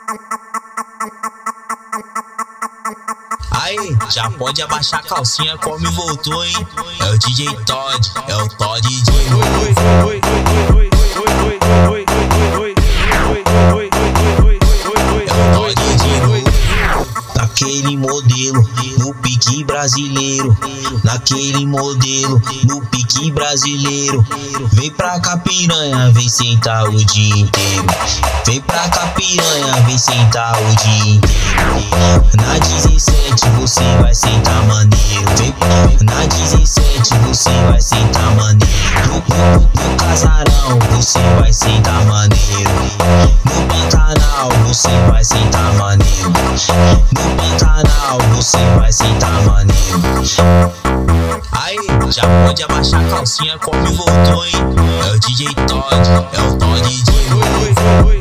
Aí, já pode abaixar a calcinha como voltou, hein? É o DJ Todd, é o Todd de novo. Naquele modelo, no pique brasileiro. Naquele modelo, no pique brasileiro. Vem pra cá piranha, vem sentar o dia inteiro. Vem pra cá piranha, vem sentar o dia inteiro. Na 17 você vai sentar maneiro. Na 17 você vai sentar maneiro. No casarão você vai sentar maneiro. No Pantanal você vai sentar maneiro. No Pantanal você vai sentar maneiro. Aí, já pode abaixar a calcinha como voltou, hein? É o DJ Todd, é o Todd de novo.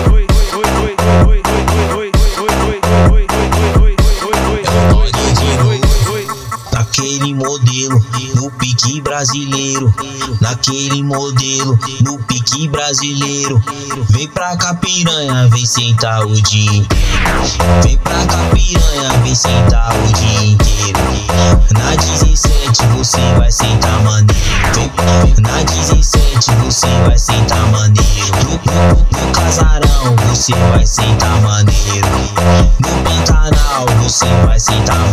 Naquele modelo, no pique brasileiro. Naquele modelo, no pique brasileiro. Vem pra cá piranha, vem sentar o dia inteiro. Vem pra cá piranha, vem sentar o dia inteiro. Na 17 você vai sentar maneiro. Na 17 você vai sentar maneiro. No casarão você vai sentar maneiro. No Pantanal você vai sentar